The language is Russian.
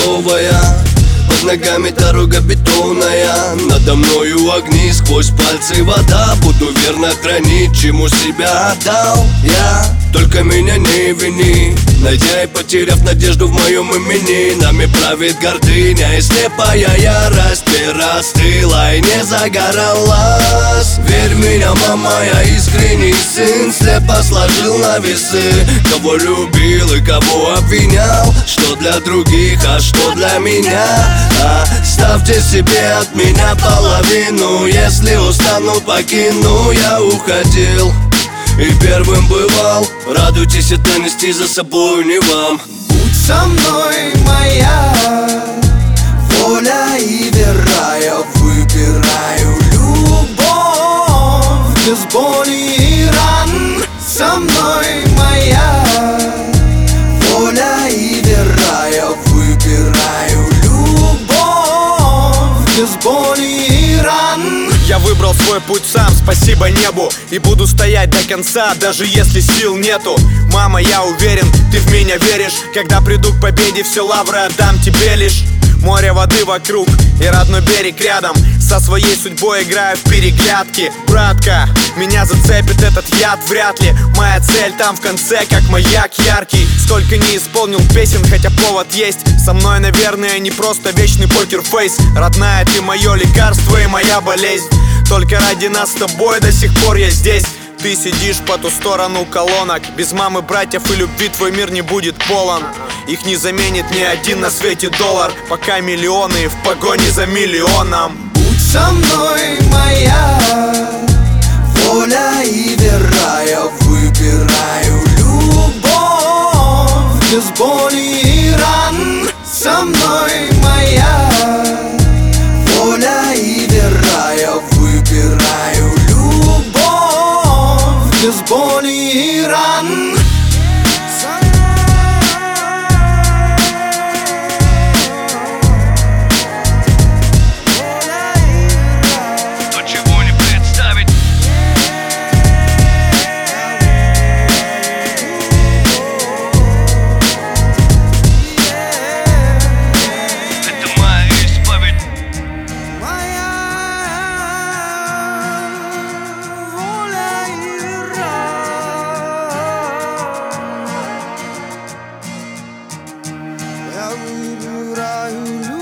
готовая. Под ногами дорога бетонная, надо мною огни, сквозь пальцы вода. Буду верно хранить, чему себя отдал я. Только меня не вини, найдя и потеряв надежду в моем имени. Нами правит гордыня и слепая ярость. Перестыла и не загоралась. Верь в меня, мама, я искренний сын. Слепо сложил на весы, кого любил и кого обвинял. Что для других, а что для меня. Ставьте себе от меня половину. Если устану, покину. Я уходил и первым бывал. Радуйтесь, это нести за собой не вам. Будь со мной, моя воля и вера. Я выбираю любовь без боли и ран. Со мной, моя воля и вера. Я выбираю любовь без боли и ран. Я выбрал свой путь сам, спасибо небу. И буду стоять до конца, даже если сил нету. Мама, я уверен, ты в меня веришь. Когда приду к победе, все лавры отдам тебе лишь. Море воды вокруг и родной берег рядом. Со своей судьбой играю в переглядки. Братка, меня зацепит этот яд вряд ли. Моя цель там в конце, как маяк яркий. Сколько не исполнил песен, хотя повод есть. Со мной, наверное, не просто вечный покерфейс. Родная, ты мое лекарство и моя болезнь. Только ради нас с тобой до сих пор я здесь. Ты сидишь по ту сторону колонок. Без мамы, братьев и любви твой мир не будет полон. Их не заменит ни один на свете доллар. Пока миллионы в погоне за миллионом. Будь со мной, моя воля и вера. Я выбираю любовь без боли и ран. Со мной, моя воля и вера. Я выбираю любовь без боли и ран. Я выбираю любовь.